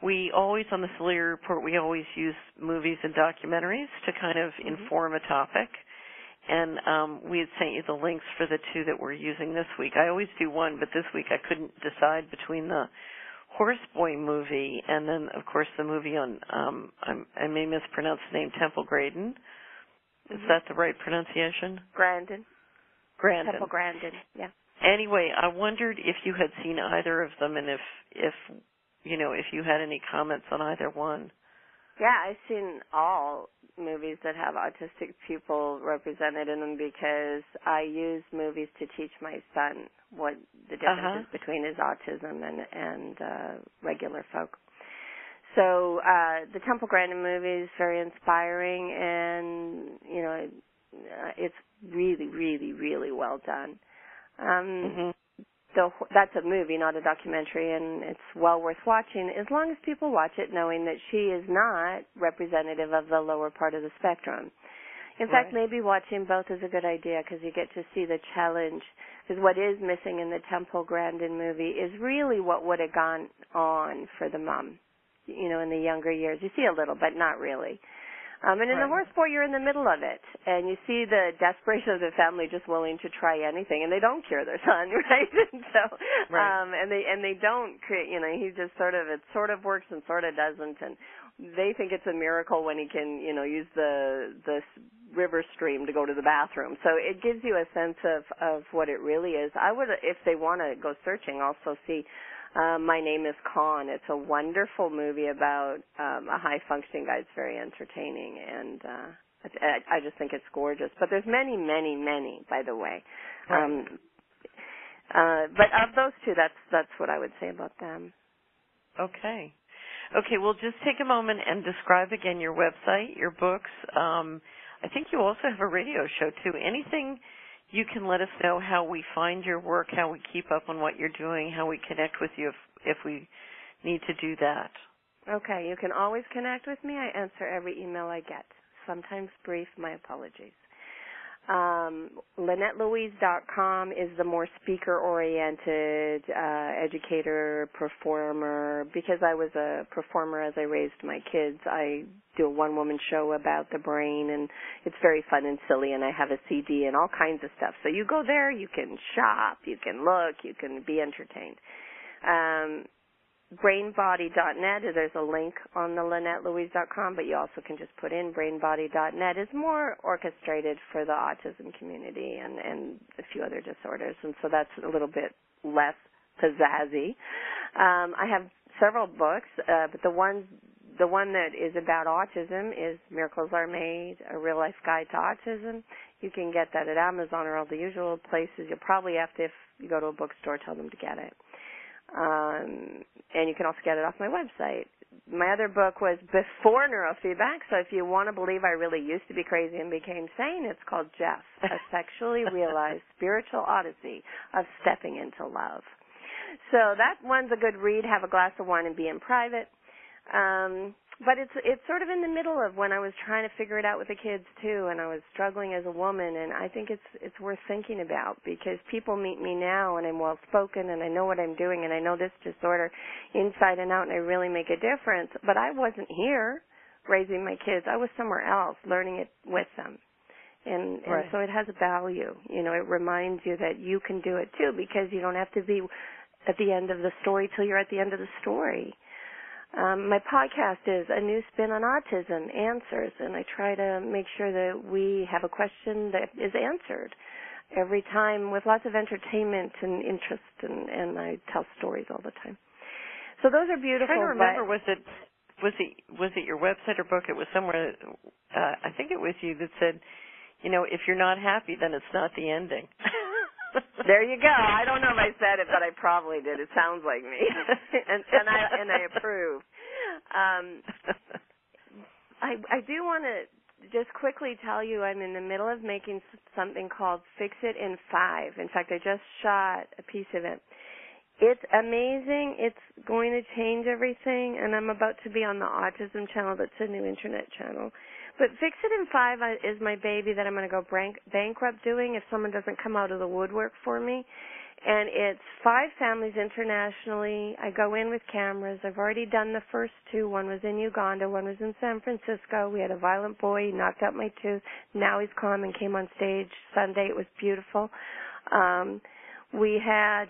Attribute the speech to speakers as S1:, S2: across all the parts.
S1: we always, on the Celery Report, we always use movies and documentaries to kind of inform a topic. And we had sent you the links for the two that we're using this week. I always do one, but this week I couldn't decide between the Horseboy movie and then, of course, the movie on, I may mispronounce the name, Temple Grandin. Is that the right pronunciation?
S2: Grandin.
S1: Grandin.
S2: Temple Grandin, yeah.
S1: Anyway, I wondered if you had seen either of them and if you had any comments on either one.
S2: Yeah, I've seen all movies that have autistic people represented in them because I use movies to teach my son what the difference is between his autism and regular folk. So the Temple Grandin movie is very inspiring, and it's really, really, really well done. That's a movie, not a documentary, and it's well worth watching as long as people watch it knowing that she is not representative of the lower part of the spectrum. In fact, maybe watching both is a good idea because you get to see the challenge. Because what is missing in the Temple Grandin movie is really what would have gone on for the mom, in the younger years. You see a little, but not really. And in the Horseboy, you're in the middle of it, and you see the desperation of the family just willing to try anything, and they don't cure their son, right? And so, and they don't create, he just it sort of works and sort of doesn't, and they think it's a miracle when he can, use the river stream to go to the bathroom. So it gives you a sense of what it really is. I would, if they want to go searching, also see My Name is Khan. It's a wonderful movie about a high-functioning guy. It's very entertaining, and I just think it's gorgeous. But there's many, many, many, by the way. But of those two, that's what I would say about them.
S1: Okay. Okay, well, just take a moment and describe again your website, your books. I think you also have a radio show, too. Anything you can let us know how we find your work, how we keep up on what you're doing, how we connect with you if we need to do that.
S2: Okay, you can always connect with me. I answer every email I get. Sometimes brief, my apologies. LynetteLouise.com is the more speaker-oriented educator, performer. Because I was a performer as I raised my kids, I do a one-woman show about the brain, and it's very fun and silly, and I have a CD and all kinds of stuff. So you go there, you can shop, you can look, you can be entertained. BrainBody.net, there's a link on the LynetteLouise.com, but you also can just put in BrainBody.net. It's more orchestrated for the autism community and a few other disorders, and so that's a little bit less pizzazzy. I have several books, but the one that is about autism is Miracles Are Made, A Real-Life Guide to Autism. You can get that at Amazon or all the usual places. You'll probably have to, if you go to a bookstore, tell them to get it. And you can also get it off my website. My other book was before neurofeedback, so if you want to believe I really used to be crazy and became sane, it's called Jeff, A Sexually Realized Spiritual Odyssey of Stepping into Love. So that one's a good read. Have a glass of wine and be in private. But it's sort of in the middle of when I was trying to figure it out with the kids too, and I was struggling as a woman, and I think it's worth thinking about because people meet me now, and I'm well spoken, and I know what I'm doing, and I know this disorder inside and out, and I really make a difference. But I wasn't here raising my kids; I was somewhere else learning it with them, and so it has a value. It reminds you that you can do it too because you don't have to be at the end of the story till you're at the end of the story. My podcast is A New Spin on Autism, Answers, and I try to make sure that we have a question that is answered every time with lots of entertainment and interest, and I tell stories all the time. So those are beautiful.
S1: I'm trying to remember, was it your website or book? It was somewhere, I think it was you that said, if you're not happy, then it's not the ending.
S2: There you go. I don't know if I said it, but I probably did. It sounds like me, and I approve. I do want to just quickly tell you I'm in the middle of making something called Fix It in 5. In fact, I just shot a piece of it. It's amazing. It's going to change everything, and I'm about to be on the Autism Channel. That's a new internet channel. But Fix It in 5 is my baby that I'm going to go bankrupt doing if someone doesn't come out of the woodwork for me. And it's 5 families internationally. I go in with cameras. I've already done the first 2. One was in Uganda. One was in San Francisco. We had a violent boy. He knocked out my tooth. Now he's calm and came on stage Sunday. It was beautiful. We had,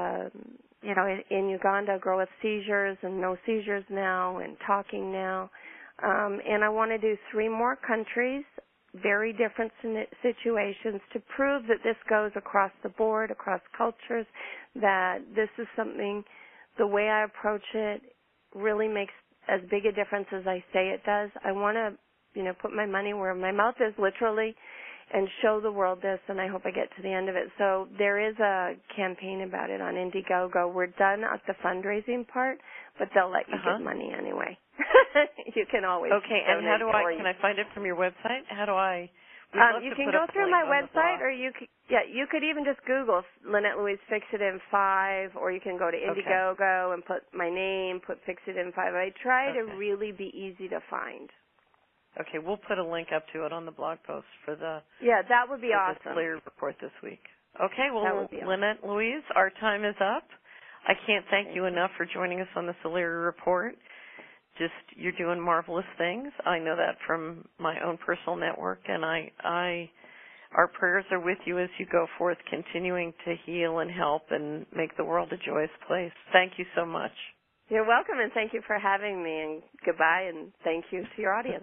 S2: in Uganda, a girl with seizures and no seizures now and talking now. And I want to do 3 more countries, very different situations, to prove that this goes across the board, across cultures, that this is something, the way I approach it really makes as big a difference as I say it does. I want to, put my money where my mouth is, literally, and show the world this, and I hope I get to the end of it. So there is a campaign about it on Indiegogo. We're done at the fundraising part, but they'll let you give money anyway. You can always
S1: and how do can I find it from your website? How do I?
S2: You can go through my website, or you could even just Google Lynette Louise Fix It in 5, or you can go to Indiegogo and put my name, put Fix It in 5. I try to really be easy to find.
S1: Okay, we'll put a link up to it on the blog post for the
S2: that would be awesome.
S1: The Slayer report this week. Okay, well,
S2: awesome.
S1: Lynette Louise, our time is up. I can't thank you enough for joining us on the Slayer report. You're doing marvelous things. I know that from my own personal network, and our prayers are with you as you go forth, continuing to heal and help and make the world a joyous place. Thank you so much.
S2: You're welcome, and thank you for having me, and goodbye, and thank you to your audience.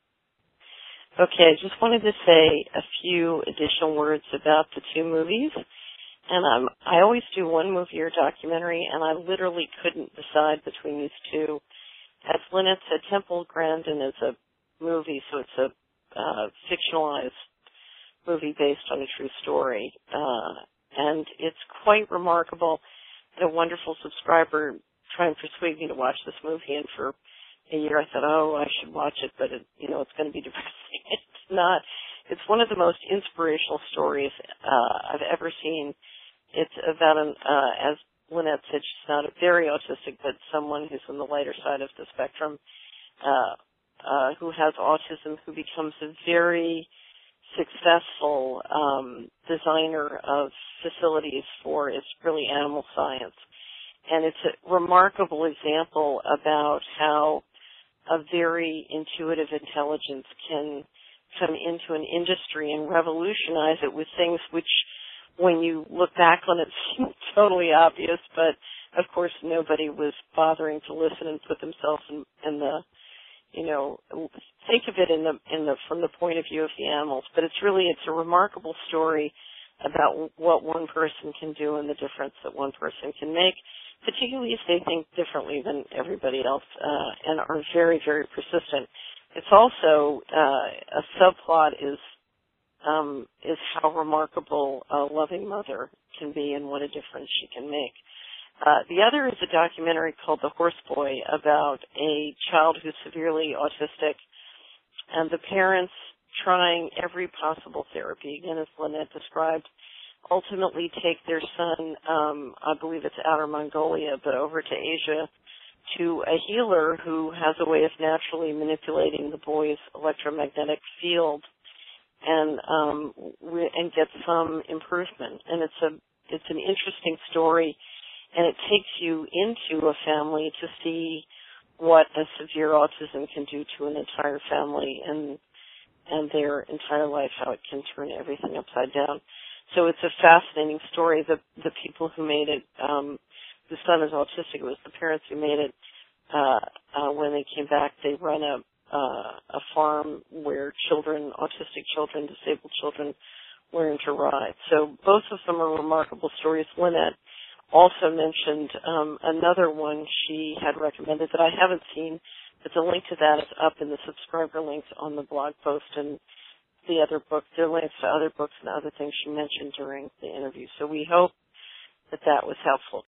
S3: Okay, I just wanted to say a few additional words about the 2 movies. And I always do one movie or documentary, and I literally couldn't decide between these 2. As Lynette said, Temple Grandin is a movie, so it's a fictionalized movie based on a true story. And it's quite remarkable. I had a wonderful subscriber try and persuade me to watch this movie, and for a year I thought, I should watch it, but it's going to be depressing. It's not. It's one of the most inspirational stories I've ever seen. It's about as Lynette said, she's not very autistic, but someone who's on the lighter side of the spectrum, who has autism, who becomes a very successful designer of facilities for, it's really animal science. And it's a remarkable example about how a very intuitive intelligence can come into an industry and revolutionize it with things which, when you look back on it, seem totally obvious, but of course nobody was bothering to listen and put themselves in the, think of it from the point of view of the animals. But it's a remarkable story about what one person can do and the difference that one person can make, particularly if they think differently than everybody else, and are very, very persistent. It's also a subplot is how remarkable a loving mother can be and what a difference she can make. The other is a documentary called The Horse Boy about a child who's severely autistic and the parents trying every possible therapy, again, as Lynette described, ultimately take their son, I believe it's Outer Mongolia, but over to Asia, to a healer who has a way of naturally manipulating the boy's electromagnetic field and get some improvement. And it's an interesting story, and it takes you into a family to see what a severe autism can do to an entire family and their entire life, how it can turn everything upside down. So it's a fascinating story. The people who made it, the son is autistic. It was the parents who made it. When they came back, they run a farm where autistic children, disabled children, learn to ride. So both of them are remarkable stories. Lynette also mentioned another one she had recommended that I haven't seen, but the link to that is up in the subscriber links on the blog post, and the other book, there are links to other books and other things she mentioned during the interview. So we hope that was helpful.